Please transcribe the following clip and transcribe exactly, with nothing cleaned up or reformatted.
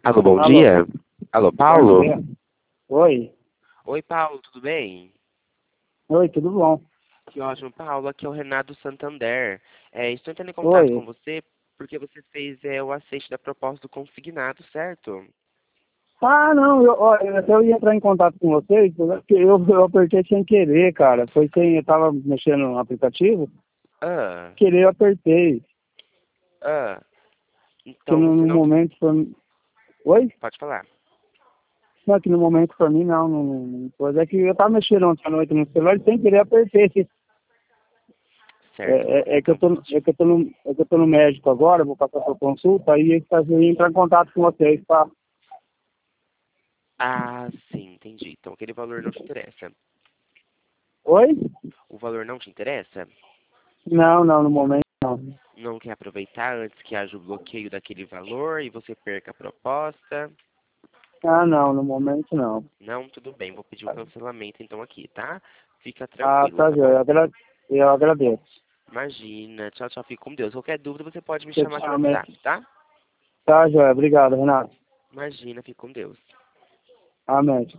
Alô, bom Alô, dia. Alô, bom Paulo? dia. Oi, Oi, Paulo, tudo bem? oi, tudo bom? Que ótimo, Paulo. Aqui é o Renato Santander. É, estou entrando em contato com Oi. você porque você fez é, o aceite da proposta do consignado, certo? Ah, não, eu, ó, eu até ia entrar em contato com vocês, porque eu, eu apertei sem querer, cara. Foi sem, eu tava mexendo no aplicativo, Ah, querer eu apertei. ah. Que Então no, você no não momento foi. Oi? pode falar. Não, que no momento pra mim não, não, não foi. É que eu tava mexendo ontem à noite no celular e sem querer apertei. É, Certo, Paulo. é, é que eu Então, tô, é, que eu tô no, é que eu tô no médico agora, vou passar por consulta, aí eu ia entrar em contato com vocês, tá? ah, sim, entendi. Então aquele valor não te interessa. Oi? O valor não te interessa? Não, não, no momento não. Não quer aproveitar antes que haja o bloqueio daquele valor e você perca a proposta? Ah, não, no momento não. Não, tudo bem. Vou pedir o cancelamento então aqui, tá? Fica Ah, tranquilo, tá, tá joia. Eu bom? agra- eu agradeço. Imagina. Tchau, tchau. Fique com Deus. Qualquer dúvida você pode me Você te chamar no chama. WhatsApp, tá? Tá, joia. Obrigado, Renato. Imagina. Fique com Deus. Amém.